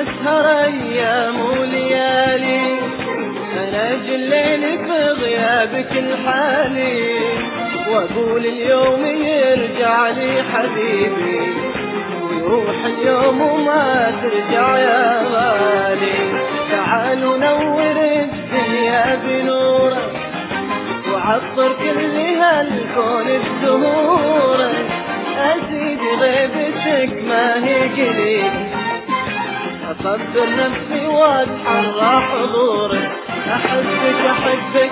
تسهر أيام وليالي، أنا جليل في غيابك الحالي، وأقول اليوم يرجع لي حبيبي، ويروح اليوم وما ترجع يا غالي. تعال ونور الدنيا بنورك، وعطر كل هالكون بزهورك، أزيد غيبتك ما هي قليل، أصبر نفسي وأتحرى حضورك. أحبك أحبك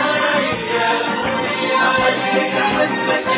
أحبك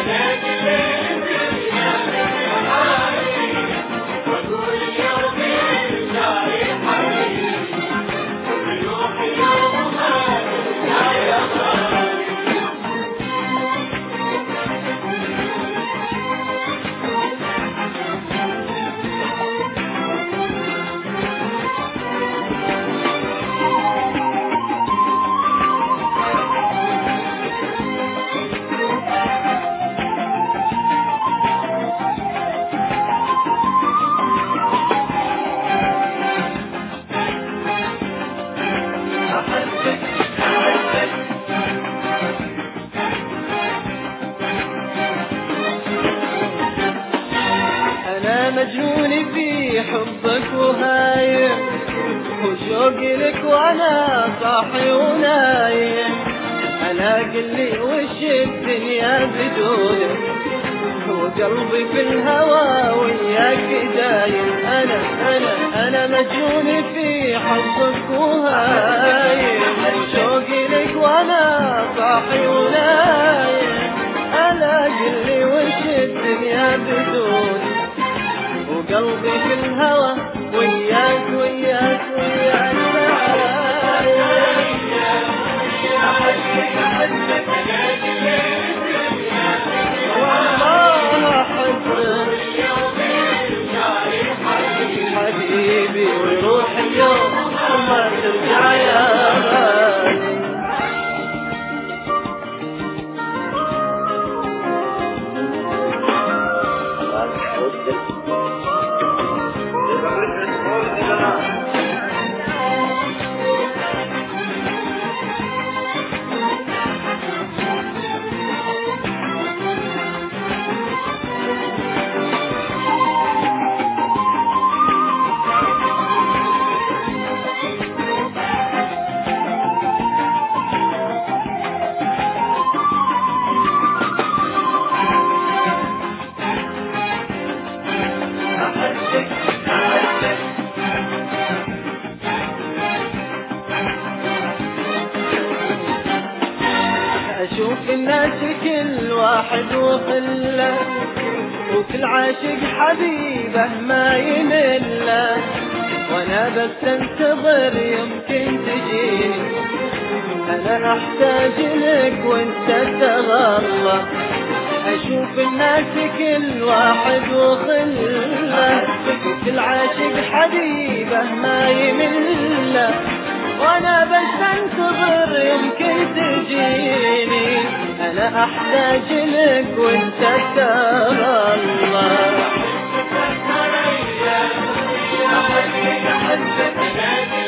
مجنون في حبك وهايم، وشوقي لك وانا صاحي ونايم، انا قلي وش الدنيا بدونك، وقلبي في الهوى وياك دايم. انا مجنون في حبك وهايم، وشوقي لك وانا صاحي ونايم، انا قلي وش الدنيا بدونك، وقلبي في الهوى وياك وياك وياك. والله أحبك حبيبي، ويروح اليوم وما ترجع يا غالي. أشوف الناس كل واحد وخله، وكل عاشق حبيبه ما يمله، وانا بس انتظر يمكن تجيني، انا احتاج لك وانت تغلى. اشوف الناس كل واحد وخله، وكل عاشق حبيبه ما يمله، وانا بس انتظر يمكن تجيني، انا احتاج لك وانت تغلى.